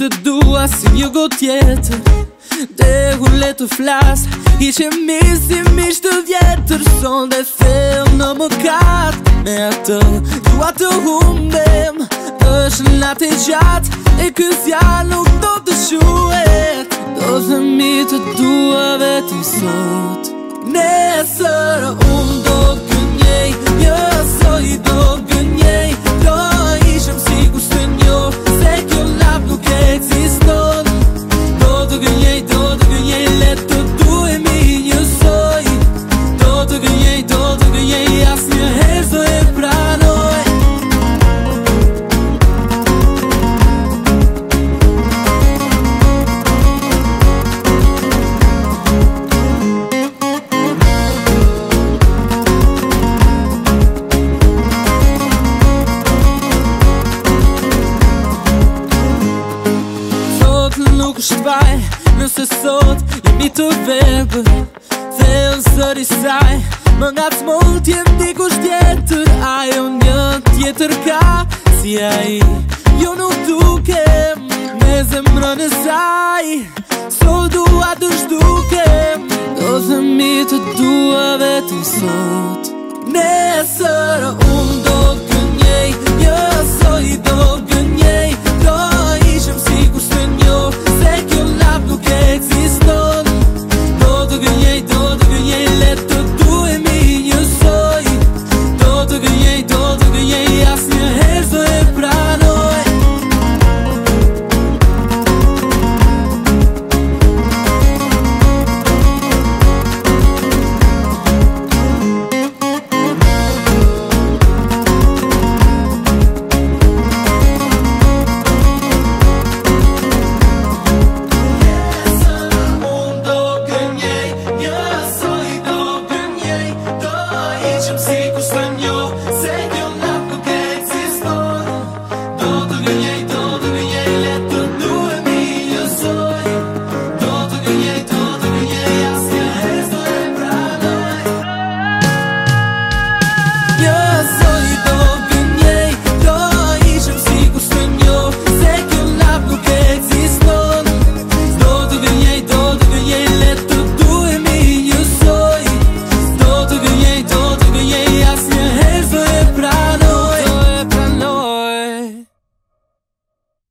të dua si një gotë tjetër. Dehu le të flas, ishe mirë si mish të vjetër. Son dhe thellë në mëkat, me atë dua të humbem. Është natë e gjatë, e ky zjarr nuk do të shuhet. Do themi të dua vetëm sot. Nesër unë do gënjej, njësoj do gënjej. Do ishëm sigur së njoh, se kjo lap nuk ekziston. Do të gënjej, le të duhemi njësoj. Do të gënjej, asnjëherë s'do e pranoj. Nuk është vaj, nëse sot jemi të verbër. Thellë zëri saj, më ngacmon t'jem dikush tjetër. Ajo një tjetër ka, si ai, jo nuk dukem me zemrën e saj. So dua të zhdukem, do themi të dua vetëm sot. Nesër unë do